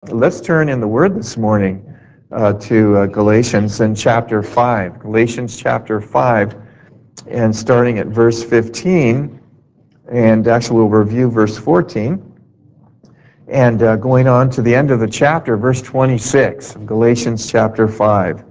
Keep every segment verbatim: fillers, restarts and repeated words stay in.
Let's turn in the Word this morning uh, to uh, Galatians in chapter five. Galatians chapter five, and starting at verse fifteen, and actually we'll review verse fourteen, and uh, going on to the end of the chapter, verse twenty-six, of Galatians chapter five.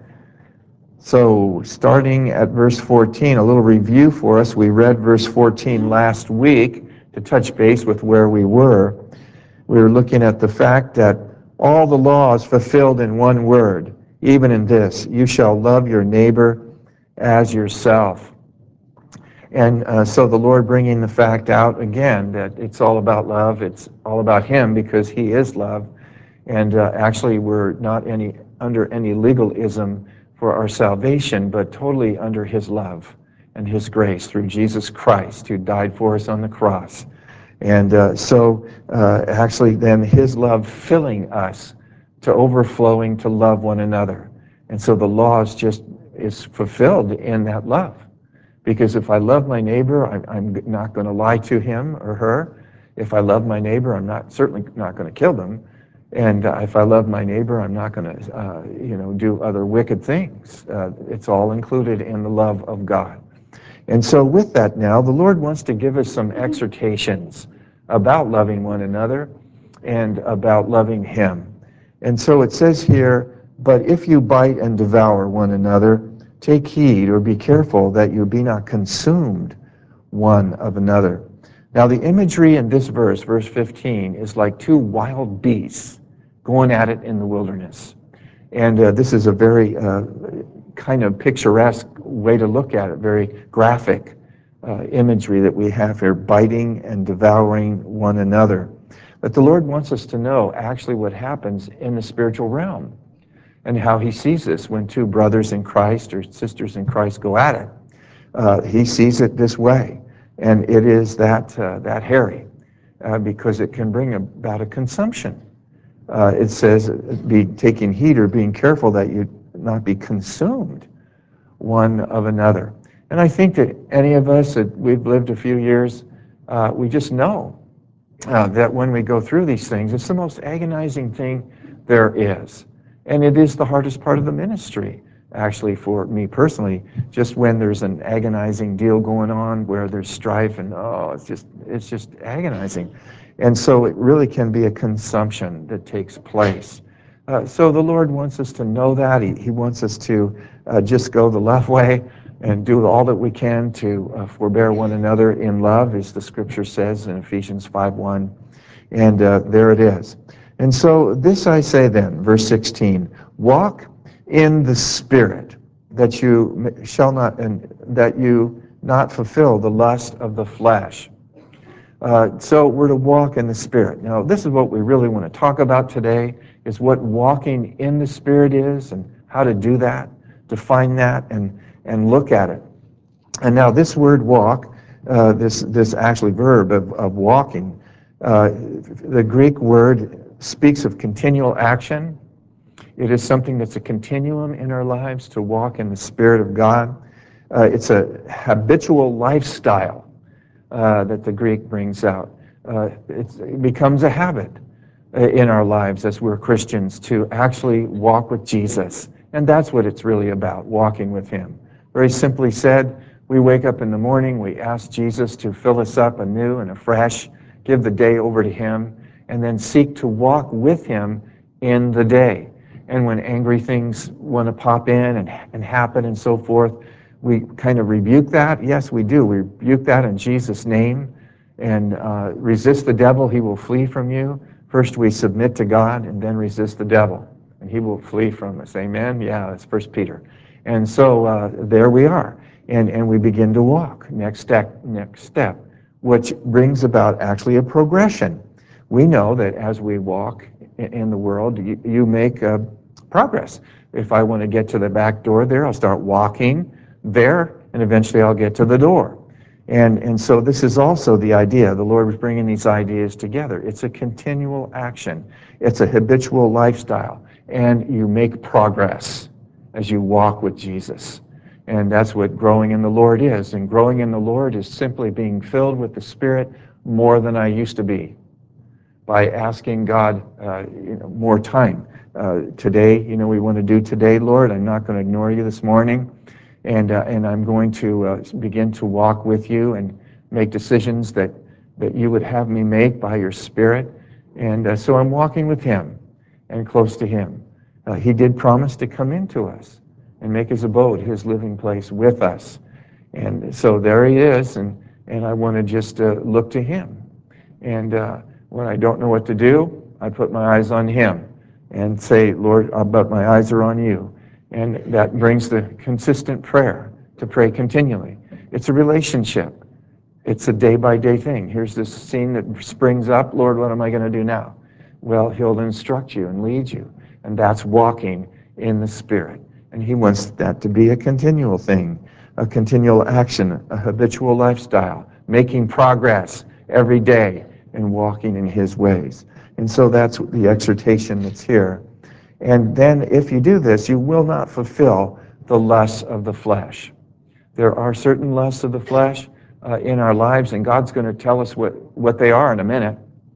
So, starting at verse fourteen, a little review for us. We read verse fourteen last week to touch base with where we were. We were looking at the fact that all the law is fulfilled in one word, even in this: you shall love your neighbor as yourself. And uh, so the Lord bringing the fact out again that it's all about love. It's all about Him because He is love. And uh, actually, we're not any under any legalism for our salvation, but totally under His love and His grace through Jesus Christ, who died for us on the cross. And uh, so uh, actually then His love filling us to overflowing to love one another. And so the law is just is fulfilled in that love. Because if I love my neighbor, I'm, I'm not going to lie to him or her. If I love my neighbor, I'm not certainly not going to kill them. And uh, if I love my neighbor, I'm not going to, uh, you know, do other wicked things. Uh, it's all included in the love of God. And so with that now, the Lord wants to give us some exhortations about loving one another and about loving Him. And so it says here, but if you bite and devour one another, take heed or be careful that you be not consumed one of another. Now the imagery in this verse, verse fifteen, is like two wild beasts going at it in the wilderness. And uh, this is a very uh, kind of picturesque way to look at it, very graphic uh, imagery that we have here, biting and devouring one another. But the Lord wants us to know actually what happens in the spiritual realm and how He sees this when two brothers in Christ or sisters in Christ go at it. Uh, he sees it this way, and it is that, uh, that hairy, uh, because it can bring about a consumption. Uh, it says, be taking heed or being careful that you not be consumed one of another. And I think that any of us that we've lived a few years, uh, we just know uh, that when we go through these things, it's the most agonizing thing there is. And it is the hardest part of the ministry, actually, for me personally, just when there's an agonizing deal going on where there's strife and, oh, it's just, it's just agonizing. And so it really can be a consumption that takes place. Uh, so the Lord wants us to know that. He, he wants us to uh, just go the left way and do all that we can to uh, forbear one another in love, as the Scripture says in Ephesians five one. And uh, there it is. And so this I say then, verse sixteen, walk in the Spirit, that you shall not, and that you not fulfill the lust of the flesh. Uh, so we're to walk in the Spirit. Now, this is what we really want to talk about today, is what walking in the Spirit is and how to do that, define that, and, and look at it. And now this word walk, uh, this, this actually verb of, of walking, uh, the Greek word speaks of continual action. It is something that's a continuum in our lives to walk in the Spirit of God. Uh, it's a habitual lifestyle. Uh, that the Greek brings out. Uh, it becomes a habit uh, in our lives as we're Christians to actually walk with Jesus. And that's what it's really about, walking with Him. Very simply said, we wake up in the morning, we ask Jesus to fill us up anew and afresh, give the day over to Him, and then seek to walk with Him in the day. And when angry things want to pop in and, and happen and so forth, we kind of rebuke that. Yes, we do. We rebuke that in Jesus' name and uh, resist the devil. He will flee from you. First we submit to God and then resist the devil, and he will flee from us. Amen? Yeah, that's First Peter. And so uh, there we are. And, and we begin to walk. Next step, next step, which brings about actually a progression. We know that as we walk in the world, you, you make uh, progress. If I want to get to the back door there, I'll start walking there, and eventually I'll get to the door. And, and so this is also the idea. The Lord was bringing these ideas together. It's a continual action. It's a habitual lifestyle. And you make progress as you walk with Jesus. And that's what growing in the Lord is. And growing in the Lord is simply being filled with the Spirit more than I used to be. by asking God uh, you know, more time. Uh, today, you know, we want to do today, Lord. I'm not going to ignore you this morning, and uh, and I'm going to uh, begin to walk with you and make decisions that that you would have me make by your Spirit. And uh, so I'm walking with him and close to him. Uh, he did promise to come into us and make his abode, his living place with us. And so there he is, and, and I want to just uh, look to him. And uh, when I don't know what to do, I put my eyes on him and say, Lord, uh, but my eyes are on you. And that brings the consistent prayer, to pray continually. It's a relationship. It's a day-by-day thing. Here's this scene that springs up. Lord, what am I going to do now? Well, he'll instruct you and lead you. And that's walking in the Spirit. And he wants that to be a continual thing, a continual action, a habitual lifestyle, making progress every day and walking in his ways. And so that's the exhortation that's here. And then if you do this, you will not fulfill the lusts of the flesh. There are certain lusts of the flesh uh, in our lives, and God's going to tell us what, what they are in a minute.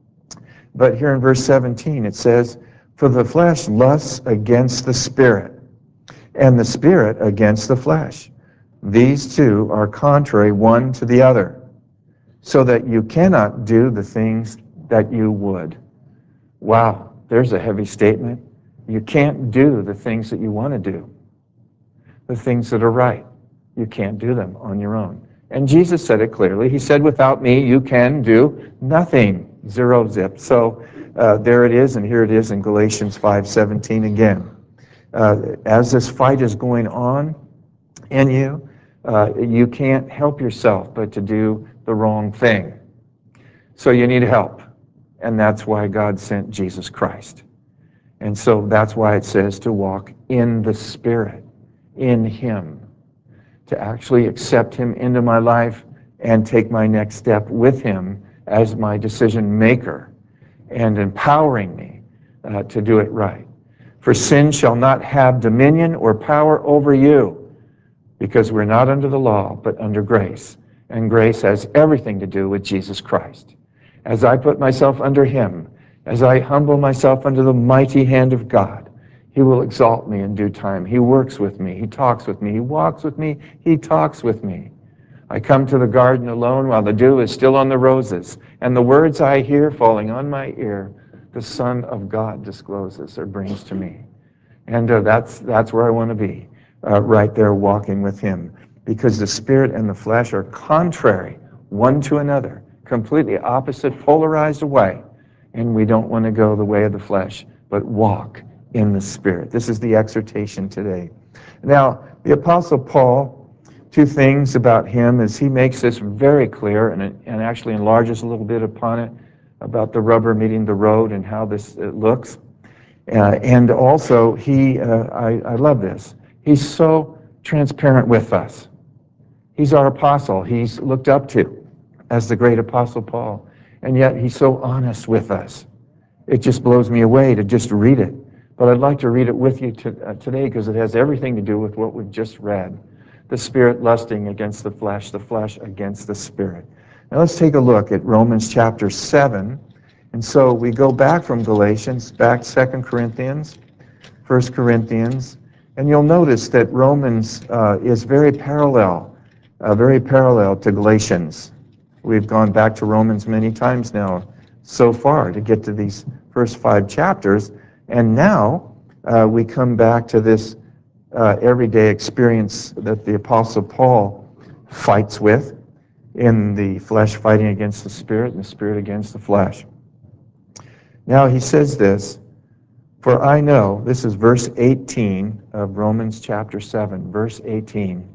But here in verse seventeen it says, for the flesh lusts against the Spirit, and the Spirit against the flesh. These two are contrary one to the other, so that you cannot do the things that you would. Wow, there's a heavy statement. You can't do the things that you want to do, the things that are right. You can't do them on your own. And Jesus said it clearly. He said, without me, you can do nothing. Zero zip. So uh, there it is, and here it is in Galatians five seventeen again. Uh, as this fight is going on in you, uh, you can't help yourself but to do the wrong thing. So you need help. And that's why God sent Jesus Christ. And so that's why it says to walk in the Spirit, in him, to actually accept him into my life and take my next step with him as my decision maker and empowering me uh, to do it right. For sin shall not have dominion or power over you, because we're not under the law, but under grace. And grace has everything to do with Jesus Christ. As I put myself under him, as I humble myself under the mighty hand of God, he will exalt me in due time. He works with me. He talks with me. He walks with me. He talks with me. I come to the garden alone while the dew is still on the roses, and the words I hear falling on my ear, the Son of God discloses or brings to me. And uh, that's, that's where I want to be, uh, right there walking with him, because the Spirit and the flesh are contrary one to another, completely opposite, polarized away. And we don't want to go the way of the flesh, but walk in the Spirit. This is the exhortation today. Now, the Apostle Paul, two things about him is he makes this very clear and, and actually enlarges a little bit upon it about the rubber meeting the road and how this uh, looks. Uh, and also, he, uh, I, I love this, he's so transparent with us. He's our apostle. He's looked up to as the great Apostle Paul. And yet he's so honest with us. It just blows me away to just read it. But I'd like to read it with you to, uh, today because it has everything to do with what we've just read. The Spirit lusting against the flesh, the flesh against the Spirit. Now let's take a look at Romans chapter seven. And so we go back from Galatians, back to Second Corinthians, First Corinthians, and you'll notice that Romans uh, is very parallel, uh, very parallel to Galatians. We've gone back to Romans many times now so far to get to these first five chapters, and now uh, we come back to this uh, everyday experience that the Apostle Paul fights with, in the flesh fighting against the Spirit and the Spirit against the flesh. Now he says this, for I know, this is verse eighteen of Romans chapter seven, verse eighteen.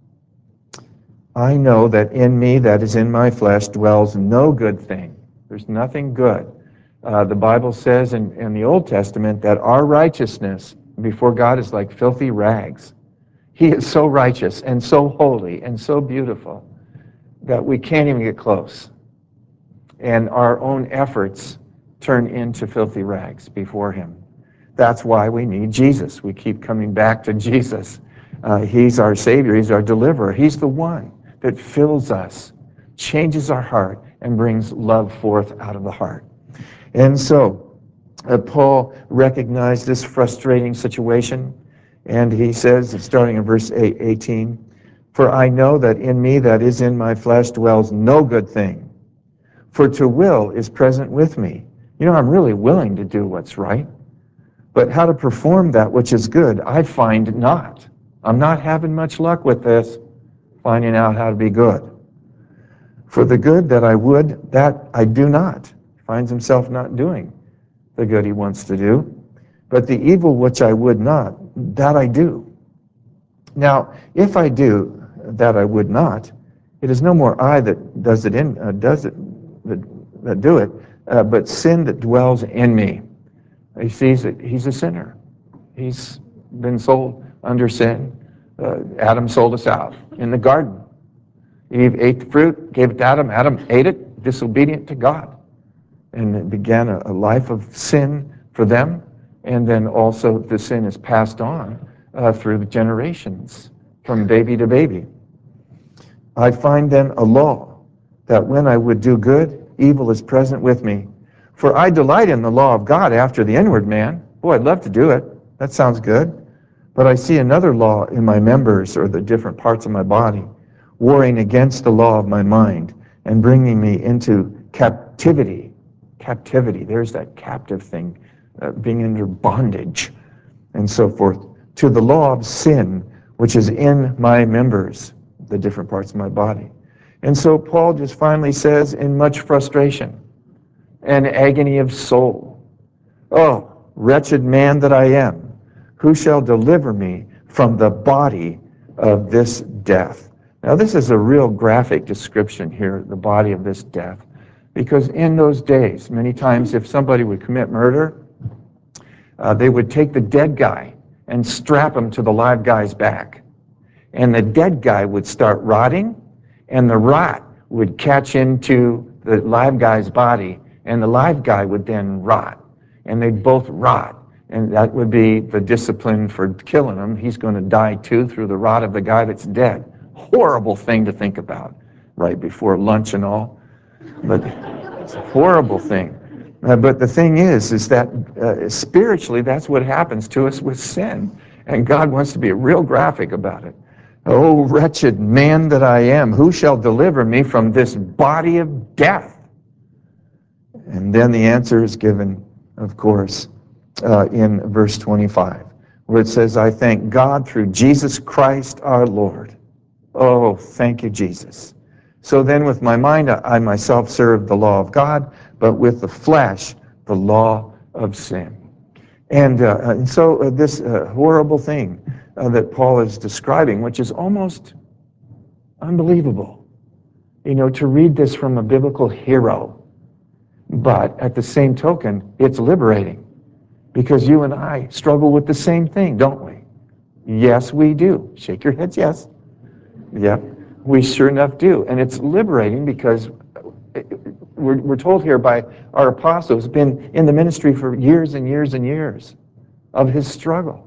I know that in me, that is in my flesh, dwells no good thing. There's nothing good. Uh, the Bible says in, in the Old Testament that our righteousness before God is like filthy rags. He is so righteous and so holy and so beautiful that we can't even get close. And our own efforts turn into filthy rags before him. That's why we need Jesus. We keep coming back to Jesus. Uh, he's our Savior. He's our deliverer. He's the one that fills us, changes our heart, and brings love forth out of the heart. And so uh, Paul recognized this frustrating situation, and he says, starting in verse eighteen, "For I know that in me, that is in my flesh, dwells no good thing. For to will is present with me." You know, I'm really willing to do what's right, but how to perform that which is good, I find not. I'm not having much luck with this, finding out how to be good. For the good that I would, that I do not. He finds himself not doing the good he wants to do. But the evil which I would not, that I do. Now, if I do that I would not, it is no more I that does it in uh, does it that, that do it, uh, but sin that dwells in me. He sees that he's a sinner. He's been sold under sin. Uh, Adam sold us out in the garden. Eve ate the fruit, gave it to Adam. Adam ate it, disobedient to God. And it began a, a life of sin for them. And then also the sin is passed on uh, through the generations, from baby to baby. I find then a law, that when I would do good, evil is present with me. For I delight in the law of God after the inward man. Boy, I'd love to do it. That sounds good. But I see another law in my members, or the different parts of my body, warring against the law of my mind and bringing me into captivity. Captivity, there's that captive thing, uh, being under bondage and so forth, to the law of sin, which is in my members, the different parts of my body. And so Paul just finally says, in much frustration and agony of soul, "Oh, wretched man that I am, who shall deliver me from the body of this death?" Now, this is a real graphic description here, the body of this death, because in those days, many times if somebody would commit murder, uh, they would take the dead guy and strap him to the live guy's back. And the dead guy would start rotting, and the rot would catch into the live guy's body, and the live guy would then rot, and they'd both rot. And that would be the discipline for killing him. He's going to die too through the rot of the guy that's dead. Horrible thing to think about right before lunch and all. But it's a horrible thing. Uh, but the thing is, is that uh, spiritually, that's what happens to us with sin. And God wants to be real graphic about it. "Oh, wretched man that I am, who shall deliver me from this body of death?" And then the answer is given, of course, uh, in verse twenty-five, where it says, "I thank God through Jesus Christ our Lord." Oh, thank you, Jesus. "So then with my mind I myself serve the law of God, but with the flesh the law of sin." And, uh, and so uh, this uh, horrible thing uh, that Paul is describing, which is almost unbelievable, you know, to read this from a biblical hero. But at the same token, it's liberating, because you and I struggle with the same thing, don't we? Yes, we do. Shake your heads, yes. Yep, we sure enough do. And it's liberating because we're, we're told here by our apostle who's been in the ministry for years and years and years of his struggle.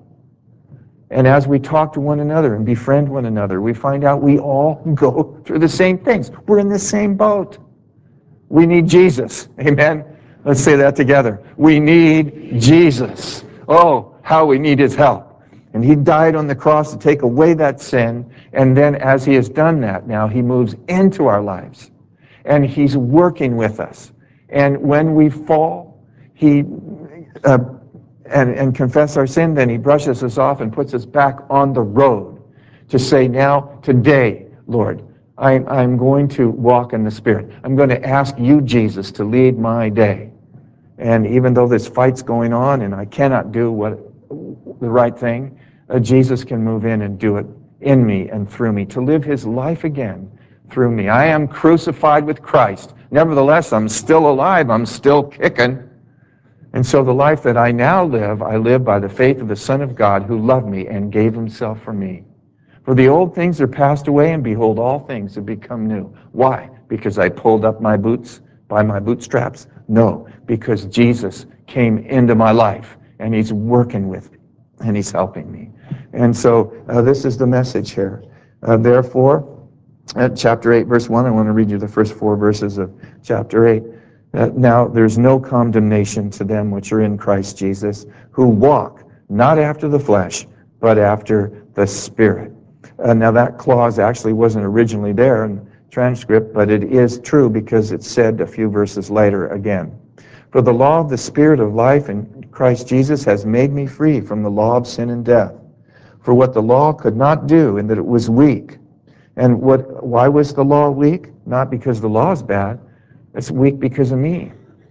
And as we talk to one another and befriend one another, we find out we all go through the same things. We're in the same boat. We need Jesus. Amen? Let's say that together. We need Jesus. Oh, how we need his help. And he died on the cross to take away that sin. And then as he has done that, now he moves into our lives. And he's working with us. And when we fall, he uh, and, and confess our sin, then he brushes us off and puts us back on the road to say, now, today, Lord, I'm, I'm going to walk in the Spirit. I'm going to ask you, Jesus, to lead my day. And even though this fight's going on and I cannot do what the right thing, uh, Jesus can move in and do it in me and through me, to live his life again through me. I am crucified with Christ. Nevertheless, I'm still alive. I'm still kicking. And so the life that I now live, I live by the faith of the Son of God who loved me and gave himself for me. For the old things are passed away, and behold, all things have become new. Why? Because I pulled up my boots by my bootstraps? No, because Jesus came into my life, and he's working with me, and he's helping me. And so uh, this is the message here. Uh, therefore, at chapter eight, verse one, I want to read you the first four verses of chapter eight. Uh, now there's no condemnation to them which are in Christ Jesus, who walk not after the flesh, but after the Spirit. Uh, now that clause actually wasn't originally there in the transcript, but it is true because it's said a few verses later again. For the law of the Spirit of life in Christ Jesus has made me free from the law of sin and death. For what the law could not do, in that it was weak. And what? Why was the law weak? Not because the law is bad. It's weak because of me.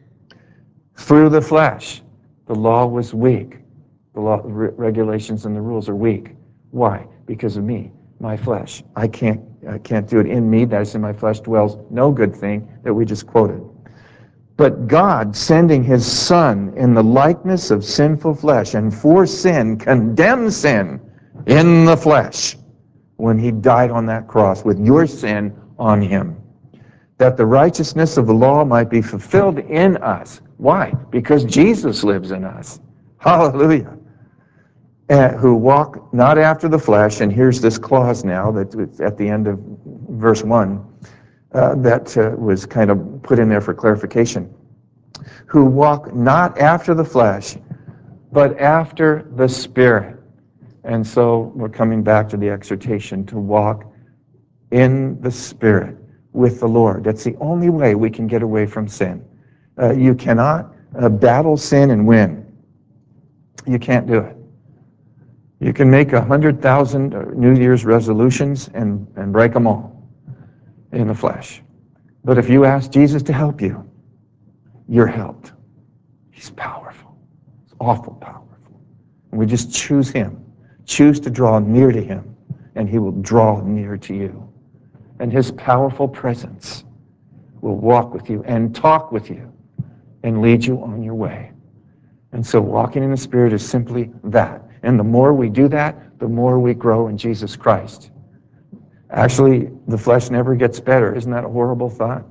Through the flesh, the law was weak. The law, re- regulations and the rules are weak. Why? Because of me, my flesh. I can't, I can't do it. In me, that is in my flesh, dwells no good thing that we just quoted. But God, sending his Son in the likeness of sinful flesh, and for sin, condemned sin in the flesh when he died on that cross with your sin on him, that the righteousness of the law might be fulfilled in us. Why? Because Jesus lives in us. Hallelujah. And who walk not after the flesh, and here's this clause now that's at the end of verse one uh, that uh, was kind of put in there for clarification. Who walk not after the flesh, but after the Spirit. And so we're coming back to the exhortation to walk in the Spirit with the Lord. That's the only way we can get away from sin. Uh, you cannot uh, battle sin and win. You can't do it. You can make a hundred thousand New Year's resolutions and, and break them all in the flesh. But if you ask Jesus to help you, you're helped. He's powerful. He's awful powerful. And we just choose him. Choose to draw near to him, and he will draw near to you. And his powerful presence will walk with you and talk with you and lead you on your way. And so walking in the Spirit is simply that. And the more we do that, the more we grow in Jesus Christ. Actually, the flesh never gets better. Isn't that a horrible thought?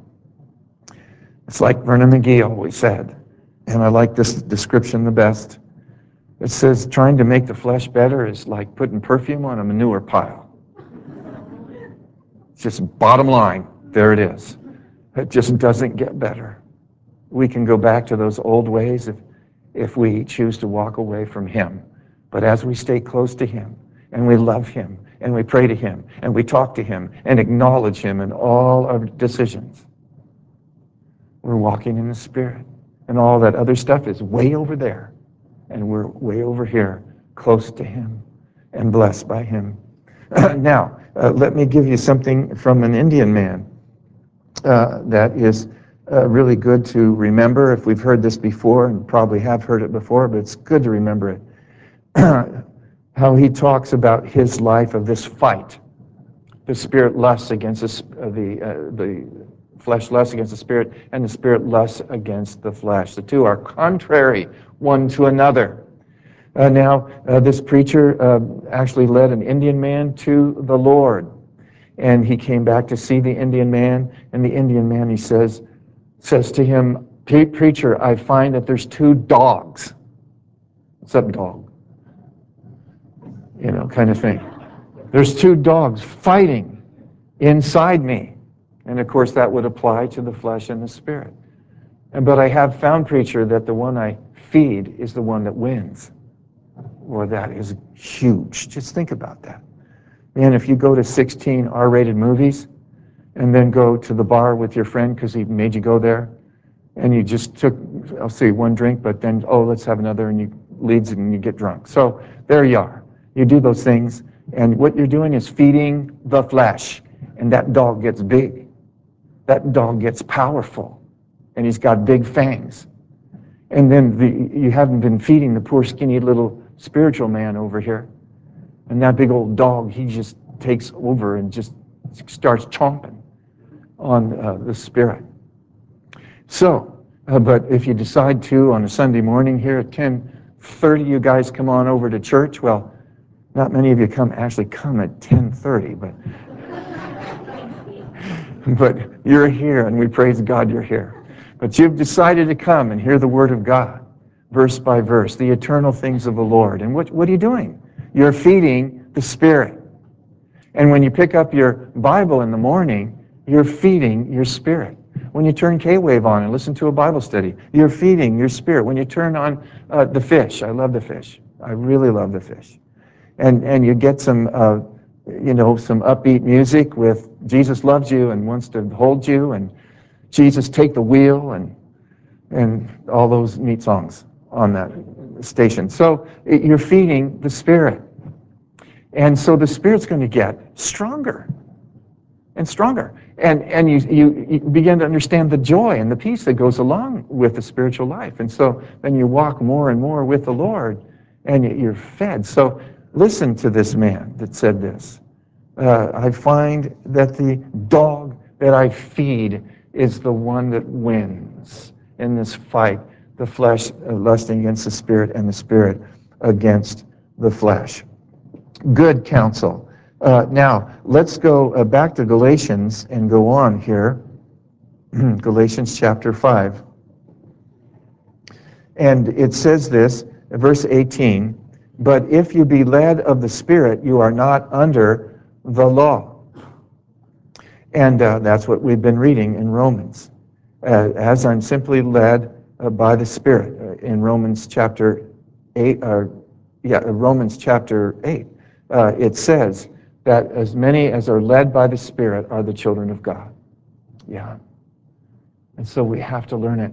It's like Vernon McGee always said, and I like this description the best. It says, trying to make the flesh better is like putting perfume on a manure pile. It's just bottom line, there it is. It just doesn't get better. We can go back to those old ways if, if we choose to walk away from him. But as we stay close to him, and we love him, and we pray to him, and we talk to him, and acknowledge him in all our decisions, we're walking in the Spirit. And all that other stuff is way over there. And we're way over here, close to him, and blessed by him. Now, uh, let me give you something from an Indian man uh, that is uh, really good to remember. If we've heard this before, and probably have heard it before, but it's good to remember it. How he talks about his life of this fight. The spirit lusts against the, uh, the, uh, the flesh lusts against the spirit, and the spirit lusts against the flesh. The two are contrary one to another. Uh, now, uh, this preacher uh, actually led an Indian man to the Lord. And he came back to see the Indian man, and the Indian man, he says, says to him, preacher, I find that there's two dogs. What's up, dog? You know, kind of thing. There's two dogs fighting inside me. And of course, that would apply to the flesh and the spirit. And, but I have found, preacher, that the one I feed is the one that wins. Well, that is huge. Just think about that. Man, if you go to sixteen R-rated movies and then go to the bar with your friend because he made you go there, and you just took, I'll say one drink, but then, oh, let's have another, and you leads and you get drunk. So there you are. You do those things, and what you're doing is feeding the flesh, and that dog gets big. That dog gets powerful, and he's got big fangs. And then the, you haven't been feeding the poor, skinny little spiritual man over here. And that big old dog, he just takes over and just starts chomping on uh, the spirit. So, uh, but if you decide to, on a Sunday morning here at ten thirty, you guys come on over to church. Well, not many of you come actually come at ten thirty, but but you're here, and we praise God you're here. But you've decided to come and hear the Word of God, verse by verse, the eternal things of the Lord. And what, what are you doing? You're feeding the Spirit. And when you pick up your Bible in the morning, you're feeding your spirit. when you turn K-Wave on and listen to a Bible study. You're feeding your spirit. When you turn on uh, the fish, I love the fish. I really love the fish. And and you get some, uh, you know, some upbeat music with Jesus loves you and wants to hold you, and Jesus take the wheel, and and all those neat songs on that station. So it, you're feeding the Spirit. And so the Spirit's going to get stronger and stronger. And and you, you, you begin to understand the joy and the peace that goes along with the spiritual life. And so then you walk more and more with the Lord, and you're fed. So listen to this man that said this. Uh, I find that the dog that I feed is the one that wins in this fight, the flesh uh, lusting against the Spirit and the Spirit against the flesh. Good counsel. Uh, now, let's go uh, back to Galatians and go on here. Galatians chapter five. And it says this, verse eighteen, but if you be led of the Spirit, you are not under the law. And uh, that's what we've been reading in Romans. Uh, as I'm simply led uh, by the Spirit uh, in Romans chapter eight, uh, yeah, Romans chapter eight, uh, it says that as many as are led by the Spirit are the children of God. Yeah. And so we have to learn it.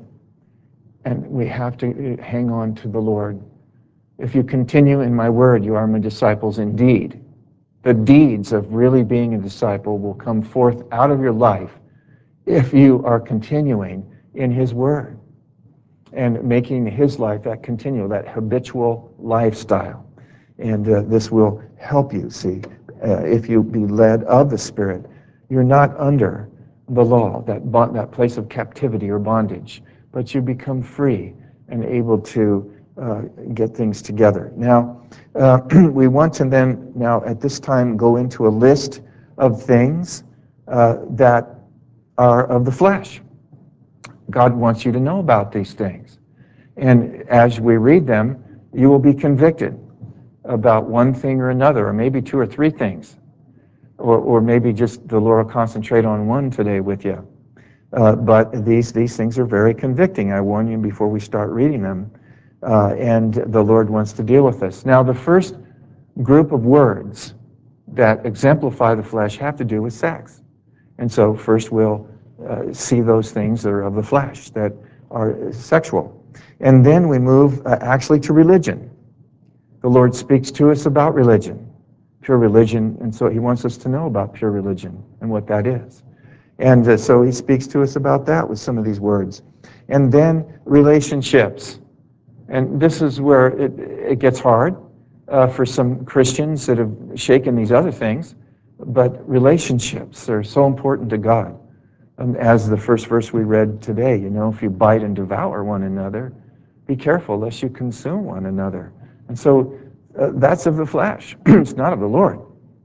And we have to hang on to the Lord. If you continue in my word, you are my disciples indeed. The deeds of really being a disciple will come forth out of your life if you are continuing in his word and making his life that continual, that habitual lifestyle. And uh, this will help you, see, uh, if you be led of the Spirit, you're not under the law, that, bond, that place of captivity or bondage, but you become free and able to uh, get things together. Now, uh, we want to then, now at this time, go into a list of things uh, that are of the flesh. God wants you to know about these things. And as we read them, you will be convicted about one thing or another, or maybe two or three things. Or, or maybe just the Lord will concentrate on one today with you. Uh, but these, these things are very convicting. I warn you before we start reading them. Uh, and the Lord wants to deal with us. Now, the first group of words that exemplify the flesh have to do with sex. And so first we'll uh, see those things that are of the flesh, that are sexual. And then we move uh, actually to religion. The Lord speaks to us about religion, pure religion, and so he wants us to know about pure religion and what that is. And uh, so he speaks to us about that with some of these words. And then relationships. And this is where it, it gets hard uh, for some Christians that have shaken these other things, but relationships are so important to God. And as the first verse we read today, you know, if you bite and devour one another, be careful lest you consume one another. And so uh, that's of the flesh. It's not of the Lord.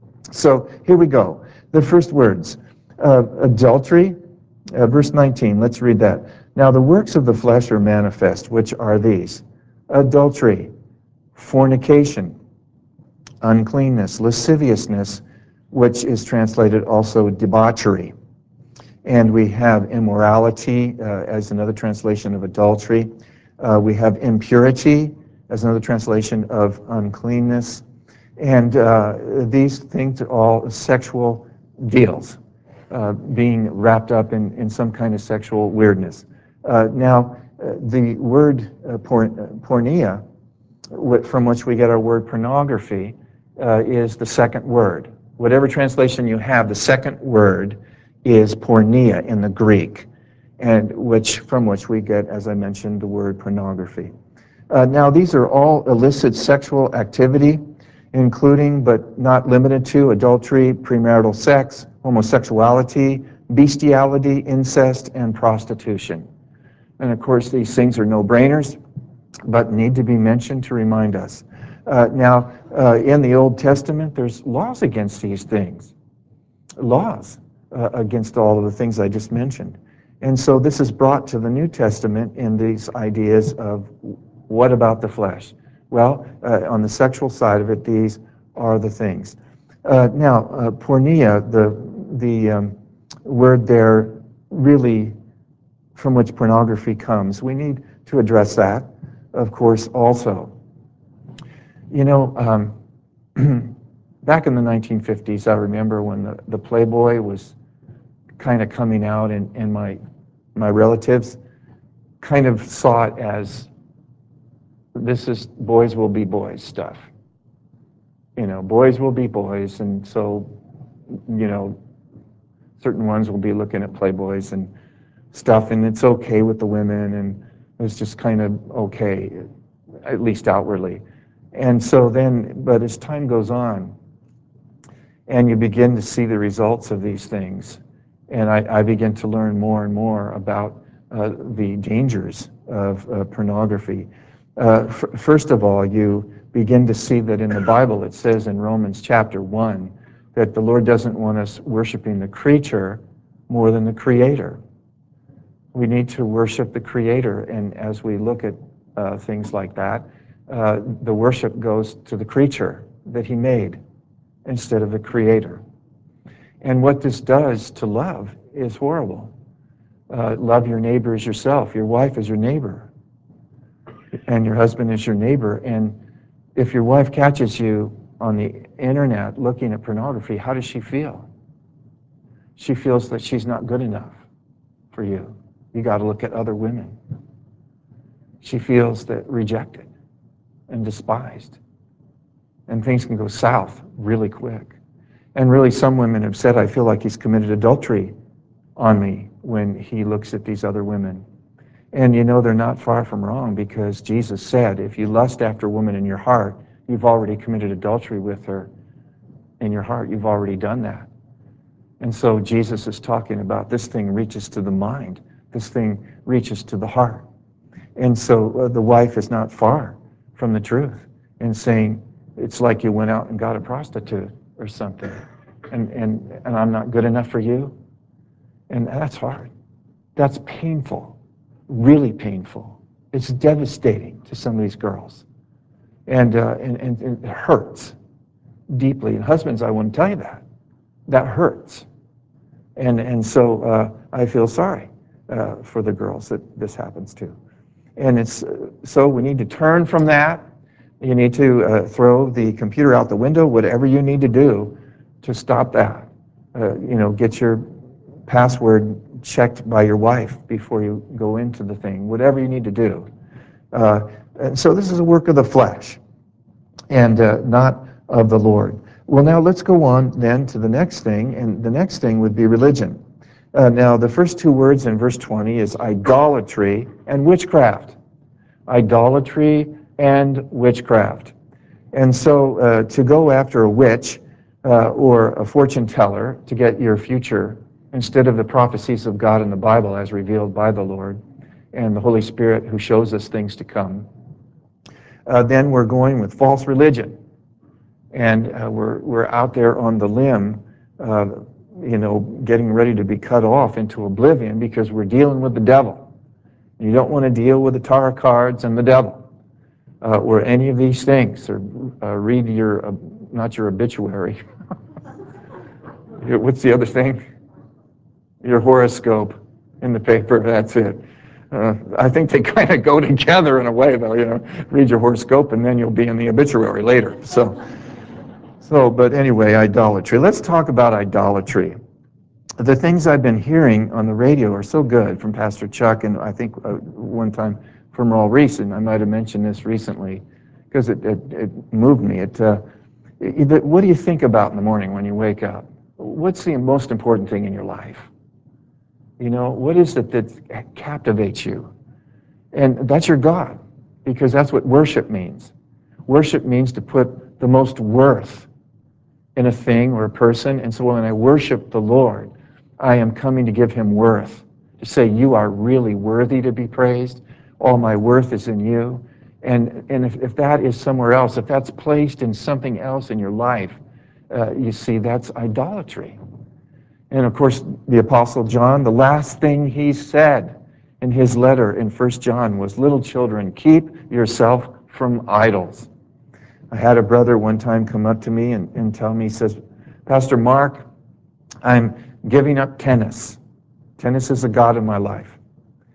So here we go. The first words, uh, adultery, uh, verse nineteen, let's read that. Now the works of the flesh are manifest, which are these: adultery, fornication, uncleanness, lasciviousness, which is translated also debauchery. And we have immorality uh, as another translation of adultery. Uh, we have impurity as another translation of uncleanness. And uh, these things are all sexual deals, uh, being wrapped up in, in some kind of sexual weirdness. Uh, now, uh, the word uh, por porneia, from which we get our word pornography, uh, is the second word. Whatever translation you have, the second word is porneia in the Greek, and which from which we get, as I mentioned, the word pornography. Uh, now, these are all illicit sexual activity, including but not limited to adultery, premarital sex, homosexuality, bestiality, incest, and prostitution. And of course, these things are no-brainers, but need to be mentioned to remind us. Uh, now, uh, in the Old Testament, there's laws against these things. Laws uh, against all of the things I just mentioned. And so this is brought to the New Testament in these ideas of what about the flesh? Well, uh, on the sexual side of it, these are the things. Uh, now, uh, porneia, the, the um, word there really from which pornography comes. We need to address that, of course, also. You know, um, back in the nineteen fifties, I remember when the, the Playboy was kind of coming out, and, and my, my relatives kind of saw it as, this is boys will be boys stuff. You know, boys will be boys, and so, you know, certain ones will be looking at Playboys and stuff, and it's okay with the women, and it's just kind of okay, at least outwardly. And so then, but as time goes on, and you begin to see the results of these things, and I, I begin to learn more and more about uh, the dangers of uh, pornography. Uh, f first of all, you begin to see that in the Bible it says in Romans chapter one that the Lord doesn't want us worshiping the creature more than the Creator. We need to worship the Creator, and as we look at uh, things like that, uh, the worship goes to the creature that He made instead of the Creator. And what this does to love is horrible. Uh, love your neighbor as yourself. Your wife is your neighbor, and your husband is your neighbor. And if your wife catches you on the internet looking at pornography, how does she feel? She feels that she's not good enough for you. You got to look at other women. She feels that rejected and despised. And things can go south really quick. And really, some women have said, I feel like he's committed adultery on me when he looks at these other women. And you know, they're not far from wrong, because Jesus said, if you lust after a woman in your heart, you've already committed adultery with her in your heart. You've already done that. And so Jesus is talking about this thing reaches to the mind. This thing reaches to the heart. And so uh, the wife is not far from the truth and saying, it's like you went out and got a prostitute or something, and, and, and I'm not good enough for you. And that's hard. That's painful, really painful. It's devastating to some of these girls. And, uh, and, and, and it hurts deeply. And husbands, I wouldn't tell you that. That hurts. And, and so uh, I feel sorry uh, for the girls that this happens to. And it's, uh, so we need to turn from that. You need to uh, throw the computer out the window, whatever you need to do to stop that. Uh, you know, get your password checked by your wife before you go into the thing, whatever you need to do. Uh, and so this is a work of the flesh and uh, not of the Lord. Well, now let's go on then to the next thing, and the next thing would be religion. Uh, now, the first two words in verse twenty is idolatry and witchcraft. Idolatry and witchcraft. And so uh, to go after a witch uh, or a fortune teller to get your future instead of the prophecies of God in the Bible as revealed by the Lord and the Holy Spirit who shows us things to come, uh, then we're going with false religion. And uh, we're, we're out there on the limb, uh, you know, getting ready to be cut off into oblivion because we're dealing with the devil. You don't want to deal with the tarot cards and the devil. Uh, or any of these things, or uh, read your, uh, not your obituary. What's the other thing? Your horoscope in the paper, that's it. Uh, I think they kind of go together in a way, though, you know. Read your horoscope and then you'll be in the obituary later. So, so, but anyway, idolatry. Let's talk about idolatry. The things I've been hearing on the radio are so good from Pastor Chuck, and I think uh, one time from Raul Reese, and I might have mentioned this recently because it, it, it moved me. It, uh, it, what do you think about in the morning when you wake up? What's the most important thing in your life? You know, what is it that captivates you? And that's your God, because that's what worship means. Worship means to put the most worth in a thing or a person. And so when I worship the Lord, I am coming to give him worth, to say, you are really worthy to be praised. All my worth is in you. And, and if, if that is somewhere else, if that's placed in something else in your life, uh, you see, that's idolatry. And of course, the Apostle John, the last thing he said in his letter in First John was, little children, keep yourself from idols. I had a brother one time come up to me and, and tell me, he says, Pastor Mark, I'm giving up tennis. Tennis is the god of my life.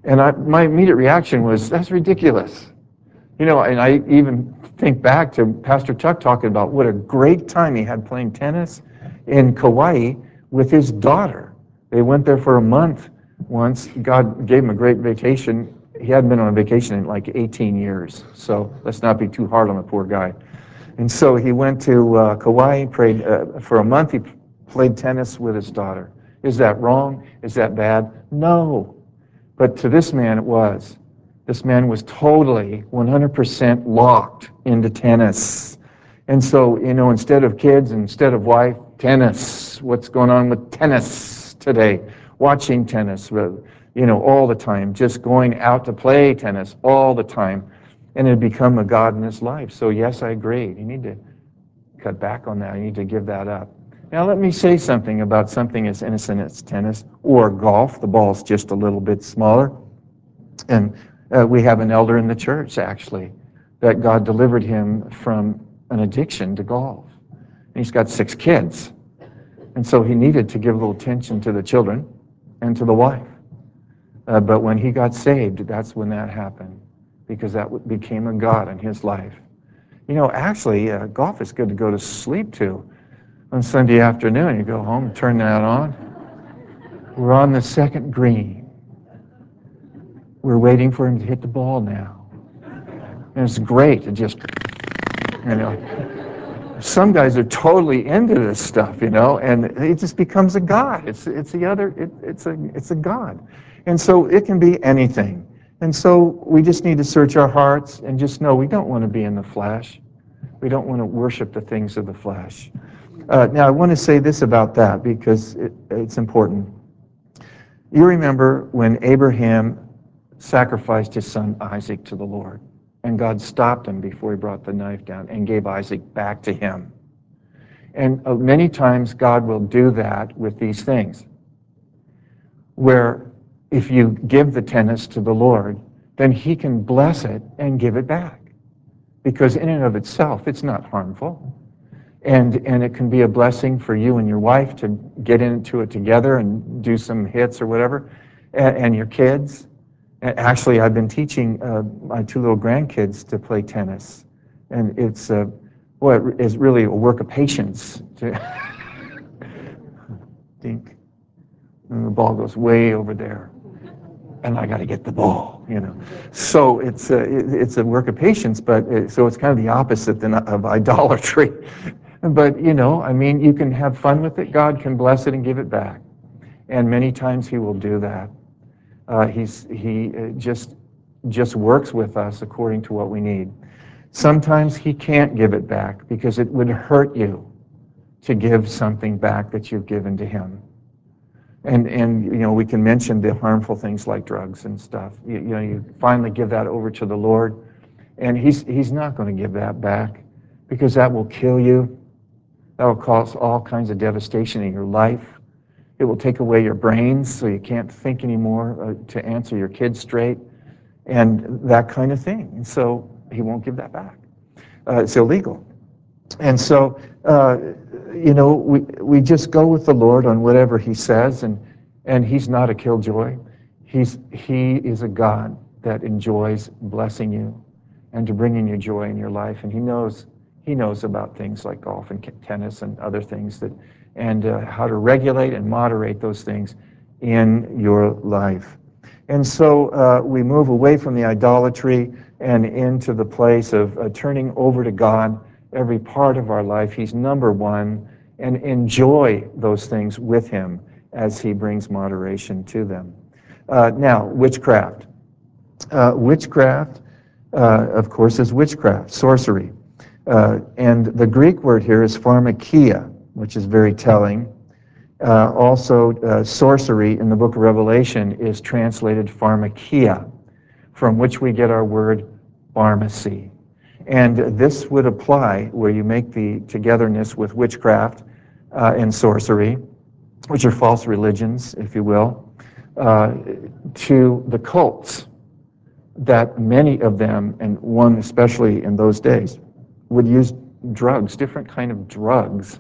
And I, my immediate reaction was, that's ridiculous. You know, and I even think back to Pastor Tuck talking about what a great time he had playing tennis in Kauai with his daughter. They went there for a month once. God gave him a great vacation. He hadn't been on a vacation in like eighteen years, so let's not be too hard on the poor guy. And so he went to uh, Kauai, prayed uh, for a month. He played tennis with his daughter. Is that wrong? Is that bad? No. But to this man, it was. This man was totally one hundred percent locked into tennis. And so, you know, instead of kids, instead of wife, tennis. What's going on with tennis today? Watching tennis, you know, all the time. Just going out to play tennis all the time. And it had become a god in his life. So yes, I agree. You need to cut back on that. You need to give that up. Now let me say something about something as innocent as tennis or golf. The ball's just a little bit smaller. And uh, we have an elder in the church, actually, that God delivered him from an addiction to golf. And he's got six kids. And so he needed to give a little attention to the children and to the wife. Uh, but when he got saved, that's when that happened, because that became a god in his life. You know, actually, uh, golf is good to go to sleep to. On Sunday afternoon, you go home, turn that on. We're on the second green. We're waiting for him to hit the ball now. And it's great to just, you know. Some guys are totally into this stuff, you know, and it just becomes a god. It's it's the other, it, it's a it's a god. And so it can be anything. And so we just need to search our hearts and just know we don't want to be in the flesh. We don't want to worship the things of the flesh. Uh, now, I want to say this about that because it, it's important. You remember when Abraham sacrificed his son Isaac to the Lord, and God stopped him before he brought the knife down and gave Isaac back to him. And uh, many times God will do that with these things, where if you give the tennis to the Lord, then he can bless it and give it back. Because in and of itself, it's not harmful. And, and it can be a blessing for you and your wife to get into it together and do some hits or whatever, and, and your kids. And actually, I've been teaching uh, my two little grandkids to play tennis. And it's, uh, well, it is really a work of patience. To think, and the ball goes way over there. And I got to get the ball, you know. So it's a, it's a work of patience, but it, so it's kind of the opposite than of idolatry. But, you know, I mean, you can have fun with it. God can bless it and give it back. And many times he will do that. Uh, he's, he just, just works with us according to what we need. Sometimes he can't give it back because it would hurt you to give something back that you've given to him. And, and you know, we can mention the harmful things like drugs and stuff. You, you know, you finally give that over to the Lord, and he's, he's not going to give that back because that will kill you. That will cause all kinds of devastation in your life. It will take away your brains so you can't think anymore uh, to answer your kids straight and that kind of thing. And so he won't give that back. Uh, it's illegal. And so, uh, you know, we, we just go with the Lord on whatever he says, and, and he's not a killjoy. He's, he is a God that enjoys blessing you and to bringing you joy in your life. And he knows He knows about things like golf and tennis and other things, that, and uh, how to regulate and moderate those things in your life. And so uh, we move away from the idolatry and into the place of uh, turning over to God every part of our life. He's number one, and enjoy those things with him as he brings moderation to them. Uh, now, witchcraft. Uh, witchcraft, uh, of course, is witchcraft, sorcery. Uh, and the Greek word here is pharmakia, which is very telling. Uh, also, uh, sorcery in the book of Revelation is translated pharmakia, from which we get our word pharmacy. And this would apply where you make the togetherness with witchcraft uh, and sorcery, which are false religions, if you will, uh, to the cults that many of them, and one especially in those days, would use drugs, different kind of drugs,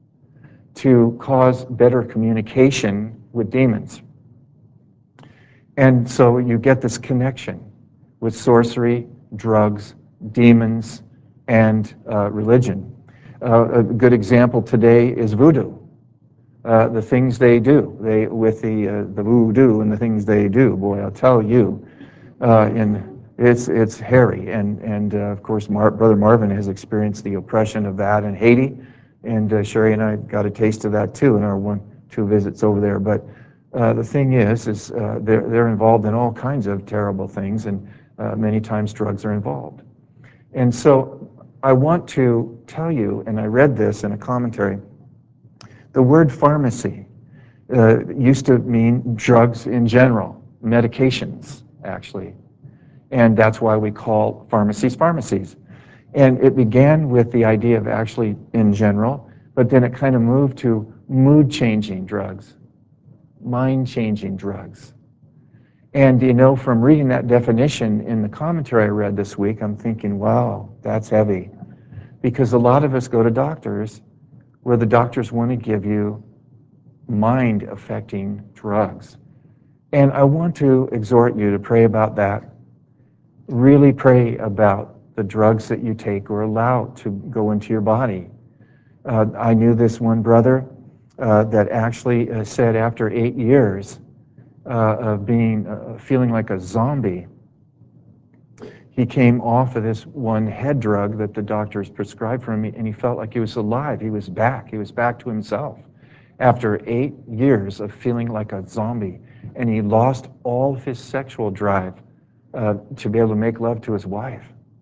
to cause better communication with demons. And so you get this connection with sorcery, drugs, demons, and uh, religion. Uh, a good example today is voodoo. Uh, the things they do, they with the uh, the voodoo and the things they do. Boy, I'll tell you, uh, and it's it's hairy. And and uh, of course, Mar Brother Marvin has experienced the oppression of that in Haiti, and uh, Sherry and I got a taste of that too in our one two visits over there. But uh, the thing is, is uh, they're they're involved in all kinds of terrible things, and uh, many times drugs are involved. And so I want to tell you, and I read this in a commentary. The word pharmacy uh, used to mean drugs in general, medications, actually. And that's why we call pharmacies pharmacies. And it began with the idea of actually in general, but then it kind of moved to mood-changing drugs, mind-changing drugs. And you know, from reading that definition in the commentary I read this week, I'm thinking, wow, that's heavy. Because a lot of us go to doctors where the doctors want to give you mind-affecting drugs. And I want to exhort you to pray about that. Really pray about the drugs that you take or allow to go into your body. Uh, I knew this one brother uh, that actually uh, said after eight years uh, of being, uh, feeling like a zombie, he came off of this one head drug that the doctors prescribed for him, and he felt like he was alive. He was back. He was back to himself after eight years of feeling like a zombie. And he lost all of his sexual drive uh, to be able to make love to his wife.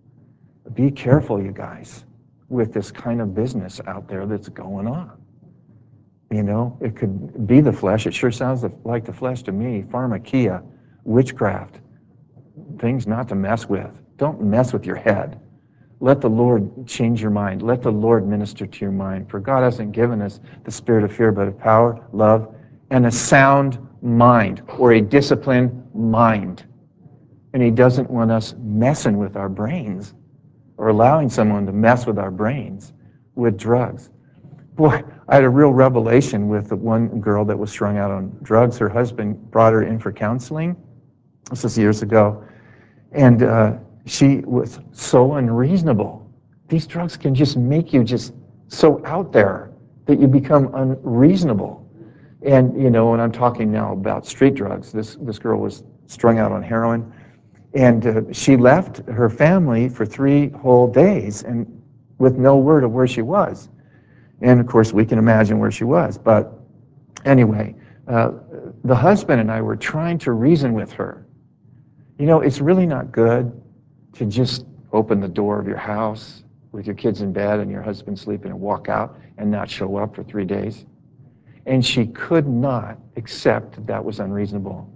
Be careful, you guys, with this kind of business out there that's going on. You know, it could be the flesh. It sure sounds like the flesh to me. Pharmakia, witchcraft, things not to mess with. Don't mess with your head. Let the Lord change your mind. Let the Lord minister to your mind. For God hasn't given us the spirit of fear, but of power, love, and a sound mind, or a disciplined mind. And He doesn't want us messing with our brains or allowing someone to mess with our brains with drugs. Boy, I had a real revelation with the one girl that was strung out on drugs. Her husband brought her in for counseling. This was years ago. And uh, she was so unreasonable. These drugs can just make you just so out there that you become unreasonable. And, you know, and I'm talking now about street drugs. This, this girl was strung out on heroin. And uh, she left her family for three whole days and with no word of where she was. And, of course, we can imagine where she was. But anyway, uh, the husband and I were trying to reason with her. You know, it's really not good to just open the door of your house with your kids in bed and your husband sleeping and walk out and not show up for three days. And she could not accept that that was unreasonable.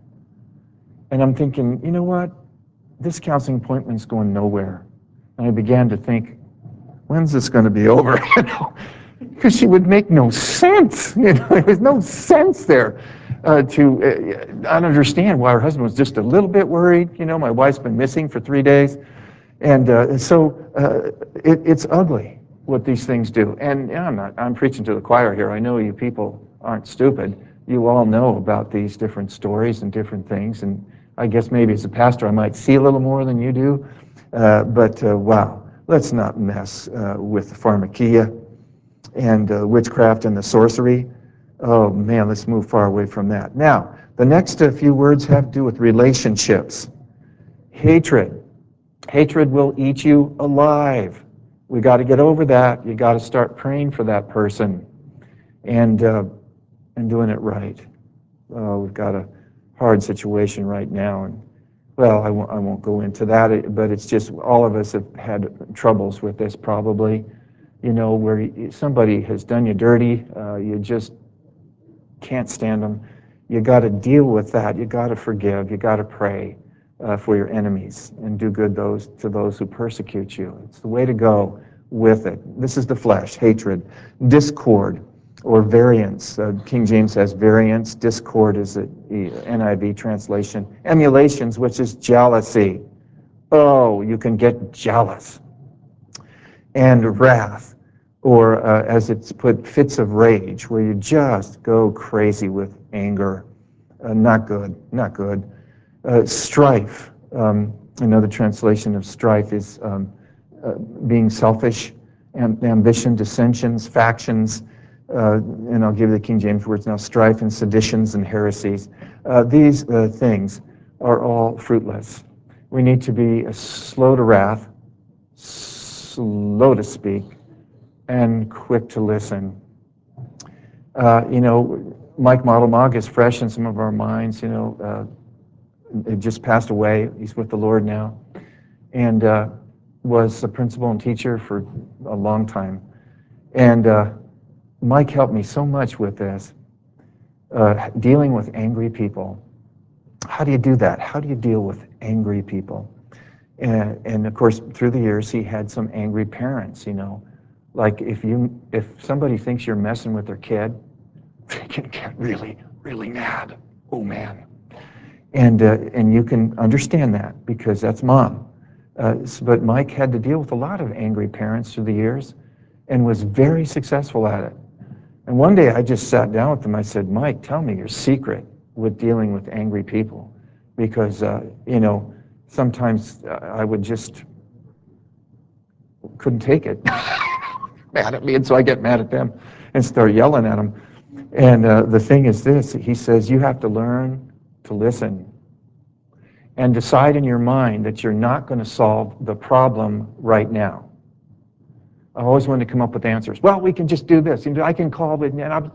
And I'm thinking, you know what? This counseling appointment's going nowhere. And I began to think, when's this going to be over? You know, because she would make no sense. You know, there was no sense there. Uh, to uh, I understand why her husband was just a little bit worried. You know, my wife's been missing for three days, and uh, so uh, it, it's ugly what these things do. And yeah, I'm not. I'm preaching to the choir here. I know you people aren't stupid. You all know about these different stories and different things. And I guess maybe as a pastor, I might see a little more than you do. Uh, but uh, wow, let's not mess uh, with the pharmakia and uh, witchcraft and the sorcery. Oh man, let's move far away from that. Now, the next uh, few words have to do with relationships. Hatred. Hatred will eat you alive. We got to get over that. You got to start praying for that person and uh, and doing it right. Uh, we've got a hard situation right now, and well, I won't, I won't go into that, but it's just all of us have had troubles with this probably. You know, where somebody has done you dirty, uh, you just can't stand them. You got to deal with that. You got to forgive. You got to pray uh, for your enemies and do good those to those who persecute you. It's the way to go with it. This is the flesh, hatred, discord, or variance. Uh, King James says variance. Discord is the N I V translation. Emulations, which is jealousy. Oh, you can get jealous. And wrath, or uh, as it's put, fits of rage, where you just go crazy with anger. Uh, not good, not good. Uh, strife, um, another translation of strife is um, uh, being selfish, am- ambition, dissensions, factions, uh, and I'll give you the King James words now, strife and seditions and heresies. Uh, these uh, things are all fruitless. We need to be uh, slow to wrath, slow to speak, and quick to listen. Uh, you know, Mike Modelmog is fresh in some of our minds. You know, uh, he just passed away. He's with the Lord now, and uh, was a principal and teacher for a long time. And uh, Mike helped me so much with this, uh, dealing with angry people. How do you do that? How do you deal with angry people? And, and of course, through the years, he had some angry parents. You know, like if you if somebody thinks you're messing with their kid, they can get really, really mad. Oh man. And uh, and you can understand that because that's mom. Uh, but Mike had to deal with a lot of angry parents through the years and was very successful at it. And one day I just sat down with him. I said, Mike, tell me your secret with dealing with angry people. Because, uh, you know, sometimes I would just couldn't take it. Mad at me, and so I get mad at them and start yelling at them. And uh, the thing is this, he says, you have to learn to listen and decide in your mind that you're not going to solve the problem right now. I always wanted to come up with answers. Well, we can just do this. I can call it, and I'll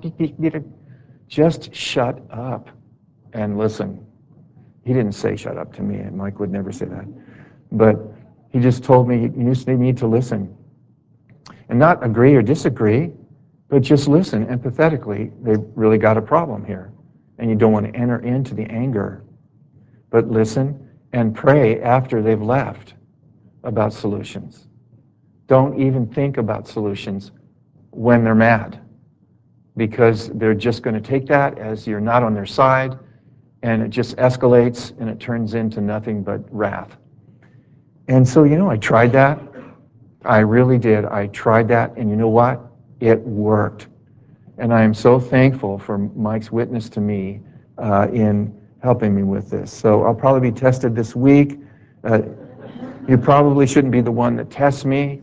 just shut up and listen. He didn't say shut up to me, and Mike would never say that. But he just told me you just need to listen. And not agree or disagree, but just listen empathetically. They've really got a problem here. And you don't want to enter into the anger, but listen and pray after they've left about solutions. Don't even think about solutions when they're mad, because they're just going to take that as you're not on their side, and it just escalates and it turns into nothing but wrath. And so, you know, I tried that. I really did. I tried that, and you know what? It worked. And I am so thankful for Mike's witness to me uh, in helping me with this. So I'll probably be tested this week. Uh, you probably shouldn't be the one that tests me.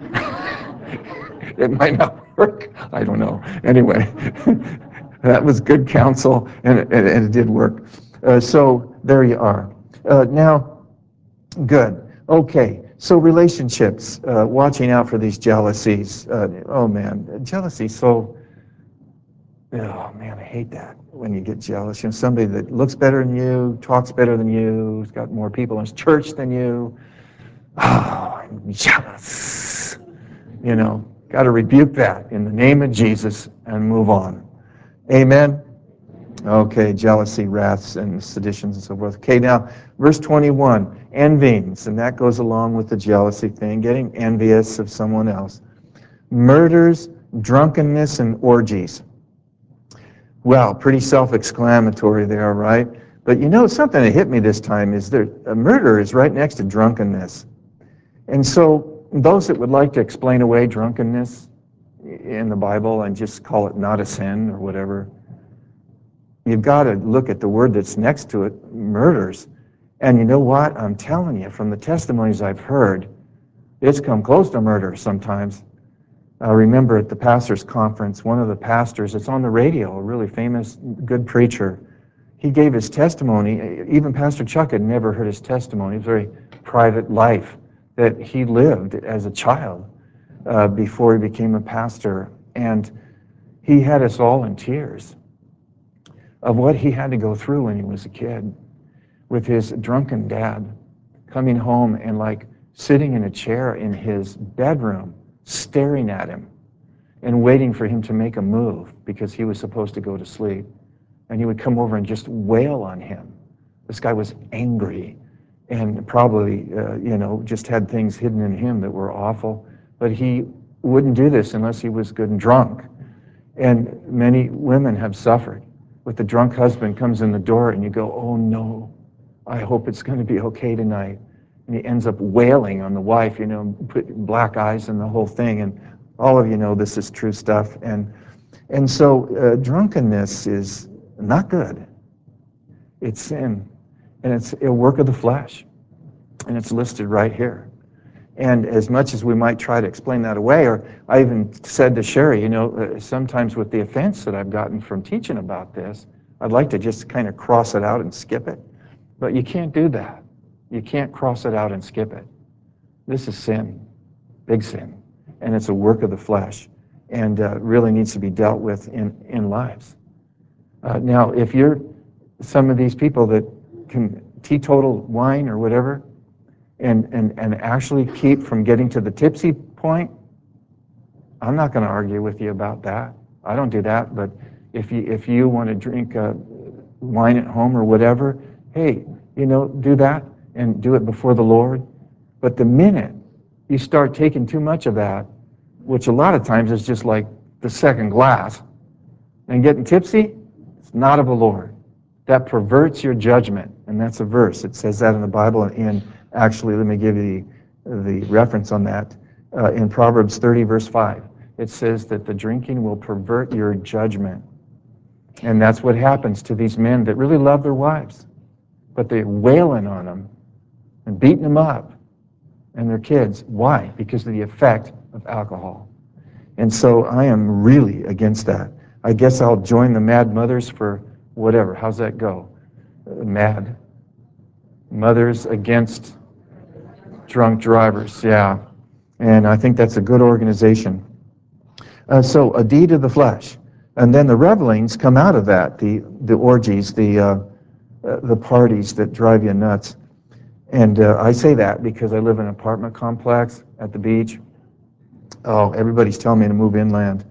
It might not work. I don't know. Anyway, that was good counsel, and it, and it did work. Uh, so there you are. Uh, now, good. Okay, so relationships, uh, watching out for these jealousies. Uh, oh man, jealousy, so, oh man, I hate that when you get jealous. You know, somebody that looks better than you, talks better than you, has got more people in his church than you. Oh, I'm jealous. You know, got to rebuke that in the name of Jesus and move on. Amen? Okay, jealousy, wraths, and seditions and so forth. Okay, now, verse twenty-one, envyings, and that goes along with the jealousy thing, getting envious of someone else. Murders, drunkenness, and orgies. Well, pretty self-exclamatory there, right? But you know, something that hit me this time is that a murder is right next to drunkenness. And so those that would like to explain away drunkenness in the Bible and just call it not a sin or whatever, you've got to look at the word that's next to it, murders. And you know what? I'm telling you, from the testimonies I've heard, it's come close to murder sometimes. I remember at the pastor's conference, one of the pastors, it's on the radio, a really famous, good preacher, he gave his testimony. Even Pastor Chuck had never heard his testimony. It was a very private life that he lived as a child uh, before he became a pastor. And he had us all in tears of what he had to go through when he was a kid with his drunken dad coming home and like sitting in a chair in his bedroom staring at him and waiting for him to make a move because he was supposed to go to sleep. And he would come over and just wail on him. This guy was angry and probably, uh, you know, just had things hidden in him that were awful. But he wouldn't do this unless he was good and drunk. And many women have suffered. With the drunk husband comes in the door and you go, oh no, I hope it's going to be okay tonight. And he ends up wailing on the wife, you know, put black eyes and the whole thing. And all of you know this is true stuff. And, and so uh, drunkenness is not good. It's sin. And it's a work of the flesh. And it's listed right here. And as much as we might try to explain that away, or I even said to Sherry, you know, uh, sometimes with the offense that I've gotten from teaching about this, I'd like to just kind of cross it out and skip it. But you can't do that. You can't cross it out and skip it. This is sin, big sin. And it's a work of the flesh, and uh, really needs to be dealt with in, in lives. Uh, now, if you're some of these people that can teetotal wine or whatever, and, and, and actually keep from getting to the tipsy point, I'm not going to argue with you about that. I don't do that, but if you, if you want to drink uh, wine at home or whatever, hey, you know, do that and do it before the Lord. But the minute you start taking too much of that, which a lot of times is just like the second glass, and getting tipsy, it's not of the Lord. That perverts your judgment, and that's a verse. It says that in the Bible, and actually, let me give you the, the reference on that. Uh, in Proverbs thirty, verse five, it says that the drinking will pervert your judgment. And that's what happens to these men that really love their wives, but they're wailing on them and beating them up and their kids. Why? Because of the effect of alcohol. And so I am really against that. I guess I'll join the Mad Mothers for whatever. How's that go? Uh, mad Mothers Against Drunk Drivers, yeah. And I think that's a good organization. Uh, so a deed of the flesh. And then the revelings come out of that, the, the orgies, the, uh, uh, the parties that drive you nuts. And uh, I say that because I live in an apartment complex at the beach. Oh, everybody's telling me to move inland.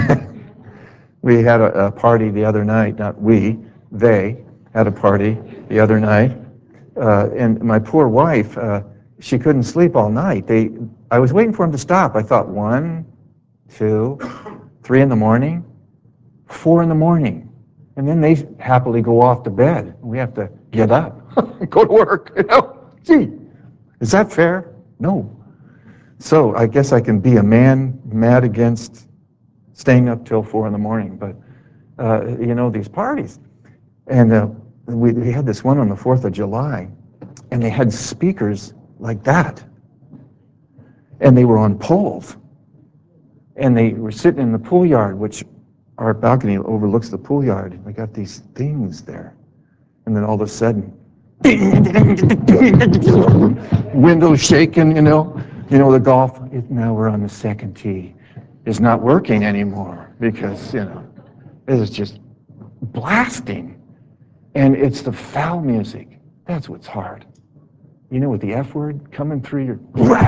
We had a, a party the other night, not we, they had a party the other night. Uh, and my poor wife, uh, she couldn't sleep all night. They, I was waiting for them to stop. I thought one, two, three in the morning, four in the morning. And then they happily go off to bed. We have to get up and go to work. You know? Gee, is that fair? No. So I guess I can be a man mad against staying up till four in the morning. But, uh, you know, these parties. And uh, we, we had this one on the fourth of July, and they had speakers like that. And they were on poles. And they were sitting in the pool yard, which our balcony overlooks the pool yard. We got these things there. And then all of a sudden, windows shaking, you know. You know, the golf, it, now we're on the second tee, is not working anymore because, you know, it is just blasting. And it's the foul music. That's what's hard. You know, with the F word coming through your...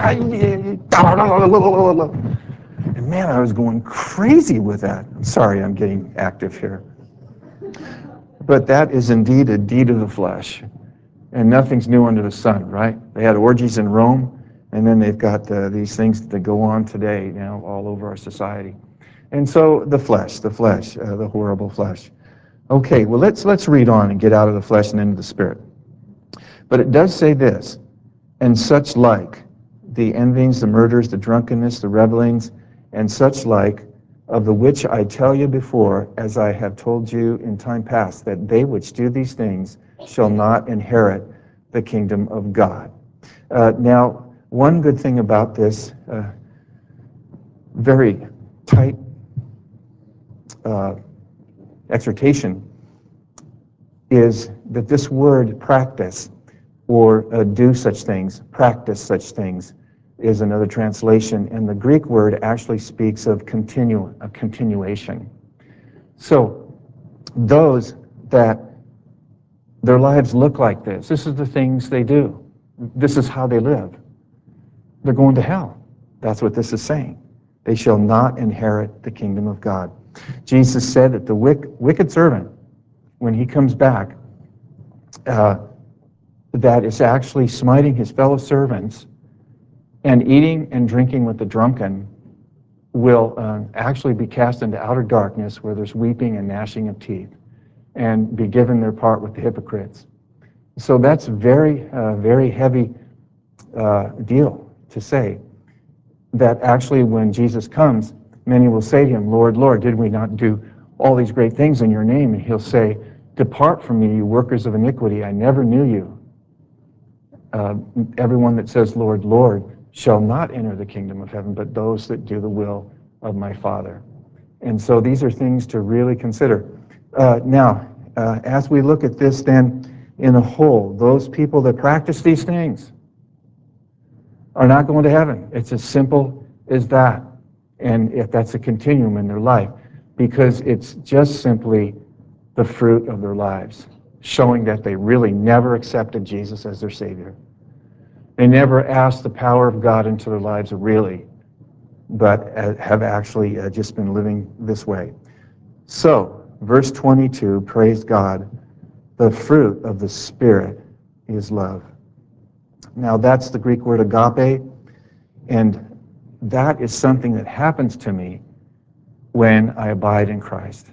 And man, I was going crazy with that. I'm sorry I'm getting active here. But that is indeed a deed of the flesh. And nothing's new under the sun, right? They had orgies in Rome, and then they've got uh, these things that go on today, you know, all over our society. And so the flesh, the flesh, uh, the horrible flesh. Okay, well, let's, let's read on and get out of the flesh and into the spirit. But it does say this, and such like, the envyings, the murders, the drunkenness, the revelings, and such like, of the which I tell you before, as I have told you in time past, that they which do these things shall not inherit the kingdom of God. Uh, now, one good thing about this uh, very tight uh, exhortation is that this word practice, or uh, do such things, practice such things, is another translation, and the Greek word actually speaks of continue, a continuation. So those that their lives look like this, this is the things they do, this is how they live, they're going to hell. That's what this is saying. They shall not inherit the kingdom of God. Jesus said that the wicked servant, when he comes back, uh, that is actually smiting his fellow servants and eating and drinking with the drunken, will uh, actually be cast into outer darkness where there's weeping and gnashing of teeth, and be given their part with the hypocrites. So that's very, uh, very heavy uh, deal to say, that actually when Jesus comes, many will say to him, Lord, Lord, did we not do all these great things in your name? And he'll say, Depart from me, you workers of iniquity, I never knew you. Uh, everyone that says, Lord, Lord, shall not enter the kingdom of heaven, but those that do the will of my Father. And so these are things to really consider. Uh, now, uh, as we look at this then in a whole, those people that practice these things are not going to heaven. It's as simple as that. And if that's a continuum in their life, because it's just simply the fruit of their lives, showing that they really never accepted Jesus as their Savior. They never asked the power of God into their lives really, but have actually uh, just been living this way. So, verse twenty-two, praise God, the fruit of the Spirit is love. Now, that's the Greek word agape, and that is something that happens to me when I abide in Christ.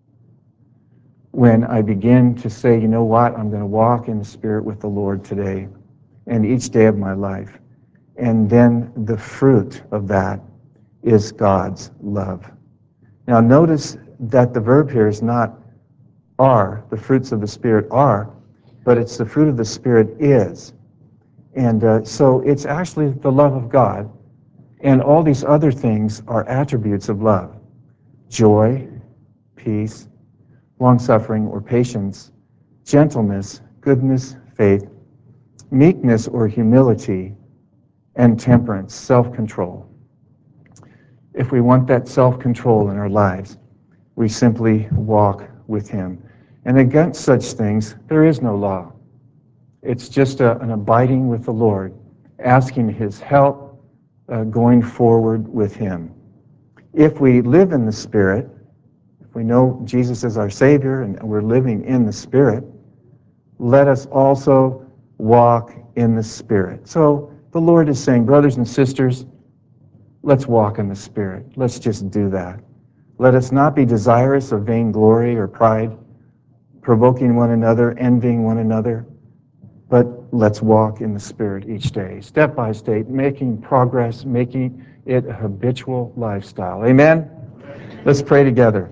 When I begin to say, you know what, I'm going to walk in the Spirit with the Lord today and each day of my life. And then the fruit of that is God's love. Now notice that the verb here is not are, the fruits of the Spirit are, but it's the fruit of the Spirit is. And uh, so it's actually the love of God, and all these other things are attributes of love. Joy, peace, long-suffering or patience, gentleness, goodness, faith, meekness or humility, and temperance, self-control. If we want that self-control in our lives, we simply walk with Him. And against such things, there is no law. It's just a, an abiding with the Lord, asking His help, uh, going forward with Him. If we live in the Spirit, if we know Jesus is our Savior and we're living in the Spirit, let us also walk in the Spirit. So the Lord is saying, brothers and sisters, let's walk in the Spirit. Let's just do that. Let us not be desirous of vainglory or pride, provoking one another, envying one another, but let's walk in the Spirit each day, step by step, making progress, making it a habitual lifestyle. Amen? Let's pray together.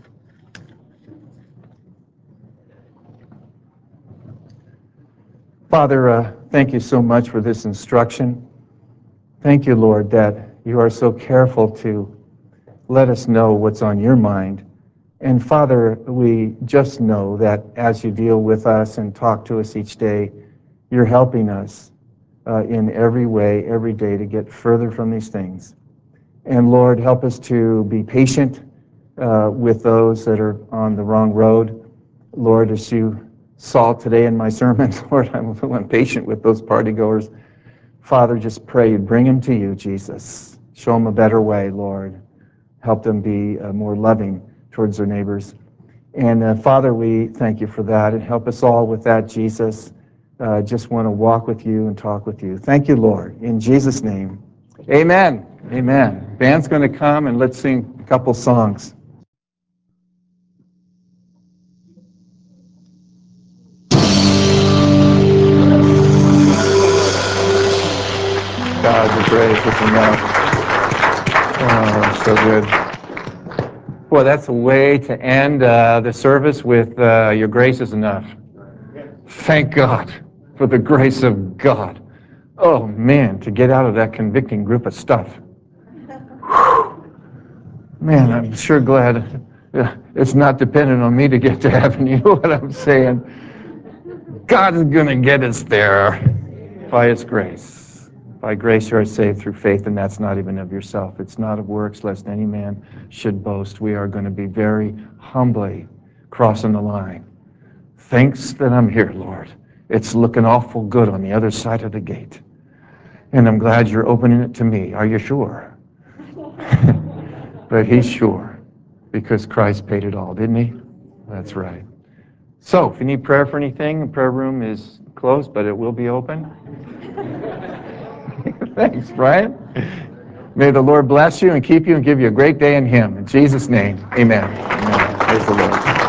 Father, uh, thank you so much for this instruction. Thank you, Lord, that you are so careful to let us know what's on your mind. And Father, we just know that as you deal with us and talk to us each day, you're helping us uh, in every way, every day, to get further from these things. And Lord, help us to be patient uh, with those that are on the wrong road. Lord, as you saw today in my sermon, Lord, I'm, I'm patient with those partygoers. Father, just pray you'd bring them to you, Jesus. Show them a better way, Lord. Help them be uh, more loving towards their neighbors. And uh, Father, we thank you for that, and help us all with that, Jesus. Uh, just want to walk with you and talk with you. Thank you, Lord. In Jesus' name, amen. Amen. Band's going to come, and let's sing a couple songs. God, the grace is enough. Oh, so good. Boy, that's a way to end uh, the service with uh, your grace is enough. Thank God for the grace of God. Oh, man, to get out of that convicting group of stuff. Man, I'm sure glad it's not dependent on me to get to heaven. You know what I'm saying? God is going to get us there by His grace. By grace you are saved through faith, and that's not even of yourself. It's not of works, lest any man should boast. We are going to be very humbly crossing the line. Thanks that I'm here, Lord. It's looking awful good on the other side of the gate. And I'm glad you're opening it to me. Are you sure? But He's sure, because Christ paid it all, didn't He? That's right. So, if you need prayer for anything, the prayer room is closed, but it will be open. Thanks, Brian. May the Lord bless you and keep you and give you a great day in Him. In Jesus' name, amen. Amen. Praise the Lord.